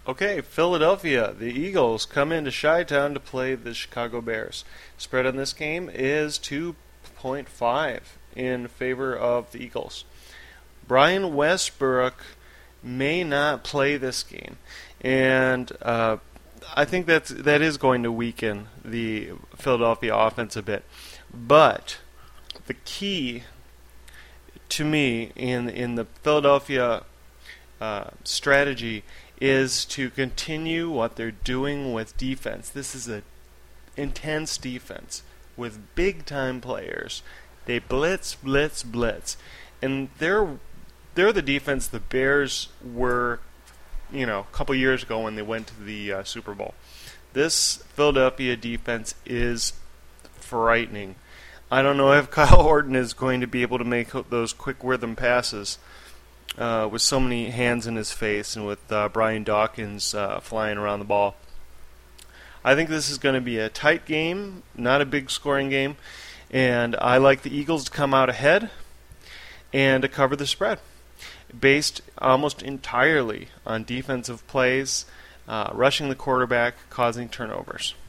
Okay, Philadelphia, the Eagles come into Chi-Town to play the Chicago Bears. Spread on this game is 2.5 in favor of the Eagles. Brian Westbrook may not play this game, and I think that is going to weaken the Philadelphia offense a bit. But the key to me in the Philadelphia strategy is to continue what they're doing with defense. This is an intense defense with big-time players. They blitz, blitz, blitz. And they're the defense the Bears were, a couple years ago when they went to the Super Bowl. This Philadelphia defense is frightening. I don't know if Kyle Orton is going to be able to make those quick rhythm passes with so many hands in his face and with Brian Dawkins flying around the ball. I think this is going to be a tight game, not a big scoring game, and I like the Eagles to come out ahead and to cover the spread, based almost entirely on defensive plays, rushing the quarterback, causing turnovers.